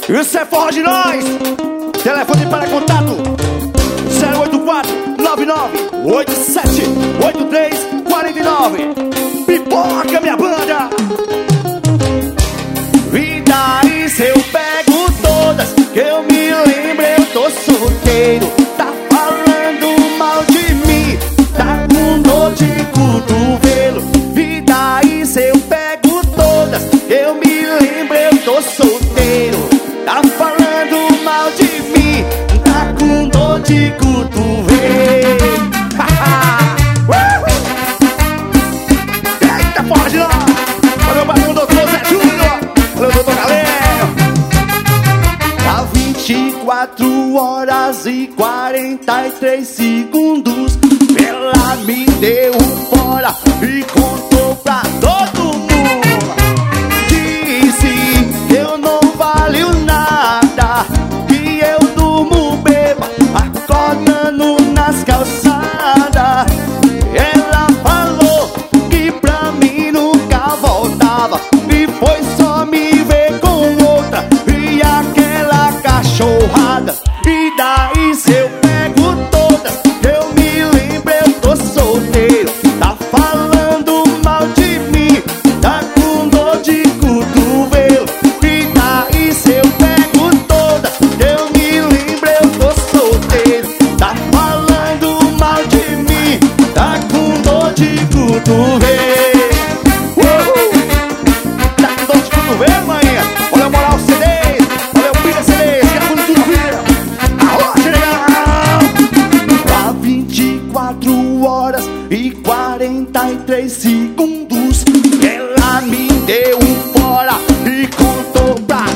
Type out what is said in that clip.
Isso é forró de nós. Telefone para contato 084-9987-8349. Pipoca, minha banda. E daí se eu pego todas, que eu me lembro, eu tô solteiro. Tá falando mal de mim, tá com dor de cotovelo. E daí se eu pego todas, que eu me lembro, eu tô solteiro. Tá falando mal de mim, tá com dor de cotovelo. Eita, foge lá. Olha o barulho do doutor Zé Júnior. Olha o doutor Galera. Há 24 horas e 43 segundos ela me deu fora e contou pra todo mundo. Disse que eu não valho nada, que eu durmo bêbado, acordando nas calçadas. Ela falou que pra mim nunca voltava, e foi só me ver com outra e aquela cachorrada. E daí se eu pego todas, eu me lembro, eu tô solteiro. Tá falando mal de mim, tá com dor de cotovelo. E daí se eu pego todas, eu me lembro, eu tô solteiro. Tá falando mal de mim, tá com dor de cotovelo. Tá com dor de cotovelo, maninha? Olha o Moral CD, olha o Pilha CD, gravando tudo, filha. Alô, General! Há 24 horas e 43 segundos ela me deu fora e contou pra